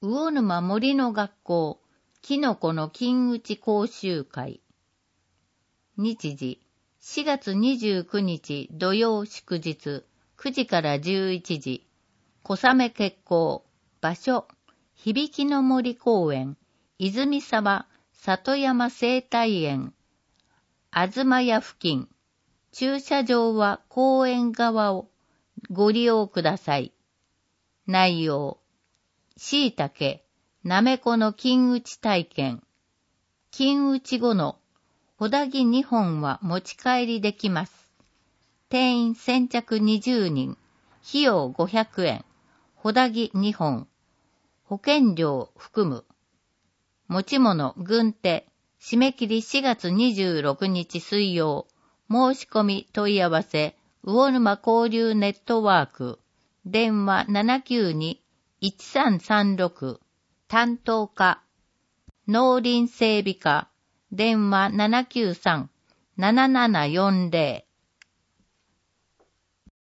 魚沼森の学校、きのこの金打ち講習会。日時、4月29日土曜祝日、9時から11時。小雨決行。場所、響の森公園、泉沢里山生態園。東屋付近。駐車場は公園側をご利用ください。内容。椎茸、なめこの金打ち体験。金打ち後のほだぎ2本は持ち帰りできます。定員先着20人。費用500円。ほだぎ2本。保険料含む。持ち物軍手。締め切り4月26日水曜。申し込み問い合わせ。魚沼交流ネットワーク。電話792-1336。担当課。農林整備課。電話793-7740。